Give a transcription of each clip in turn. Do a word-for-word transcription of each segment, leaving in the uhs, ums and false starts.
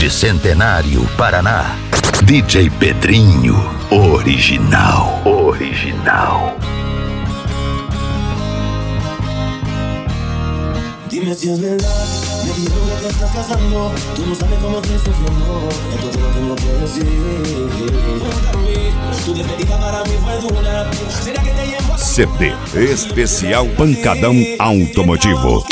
de Centenário, Paraná. D J Pedrinho, original, original. Dime si es verdad, me dijeron que te estás casando. Tú no sabes cómo estoy sufriendo, esto te lo tengo que decir. Cuéntame, tu despedida para mí fue dura. ¿Será que te llevo a... C D especial Pancadão Automotivo.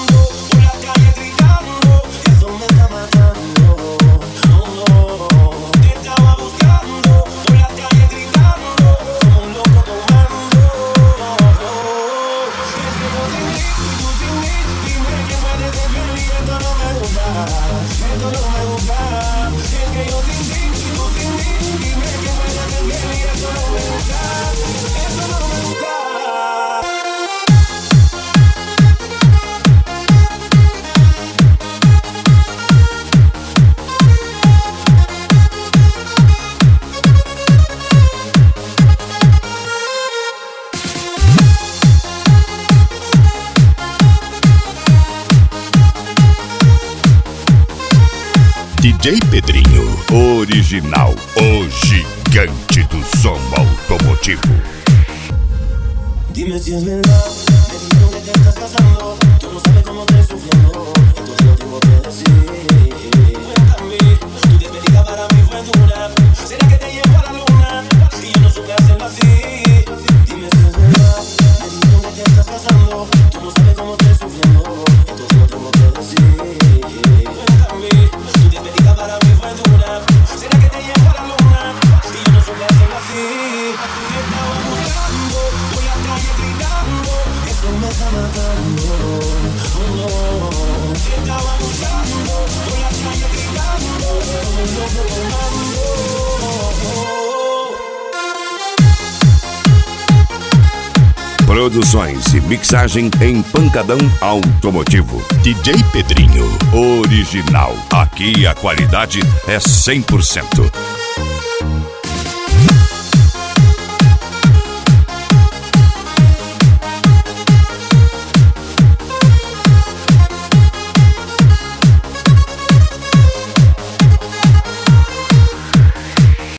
D J Pedrinho, original, o gigante do som automotivo. Dime si es verdad, me dijeron que te estás casando. Tú no sabes cómo estoy sufriendo, esto te lo tengo que decir. Cuéntame, tu despedida para mí fue dura. ¿Será que te llevo a la luna? Y yo no supe hacerlo así. Dime si es verdad, me dijeron que te estás casando. Tú no sabes cómo estoy sufriendo, esto te lo tengo que decir. Cuéntame, tu despedida para mí fue dura. ¿Será que te llevo a la luna? Y yo no supe hacerlo así. Te estaba buscando por la calle gritando, esto me está matando. Oh no. Te estaba buscando por la calle gritando, como un loco tomando. Produções e mixagem em Pancadão Automotivo. D J Pedrinho, original. Aqui a qualidade é cem por cento.